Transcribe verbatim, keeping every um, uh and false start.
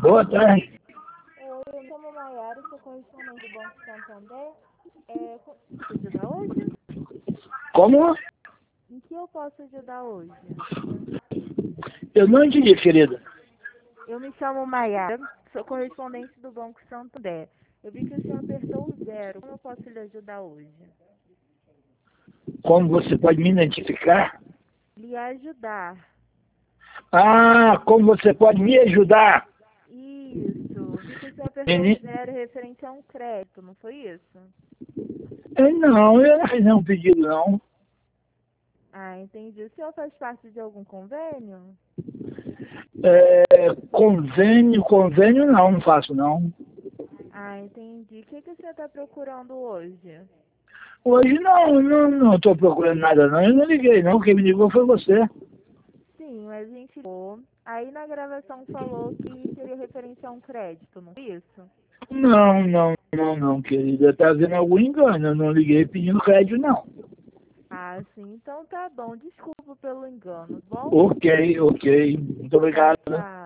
Boa tarde. Oi, eu me chamo Maiara, sou correspondente do Banco Santander. É, co- posso ajudar hoje? Como? Em que eu posso ajudar hoje? Eu não entendi, querida. Eu me chamo Maiara, sou correspondente do Banco Santander. Eu vi que o senhor apertou o zero. Como eu posso lhe ajudar hoje? Como você pode me identificar? Lhe ajudar. Ah, como você pode me ajudar? Isso. Vi que o senhor apertou o Meni- zero referente a um crédito, não foi isso? Eh, Não, eu não fiz nenhum pedido, não. Ah, entendi. O senhor faz parte de algum convênio? É, convênio, convênio não, não faço, não. Ah, entendi. O que, que o senhor está procurando hoje? Hoje não, não, não estou procurando nada, não. Eu não liguei, não. Quem me ligou foi você. Sim, mas a gente ligou. Aí na gravação falou que seria referente a um crédito, não é isso? Não, não, não, não, querida. Está havendo algum engano. Eu não liguei pedindo crédito, não. Ah, sim. Então tá bom. Desculpa pelo engano, tá bom? Ok, ok. Muito Tchau, obrigado. tchau.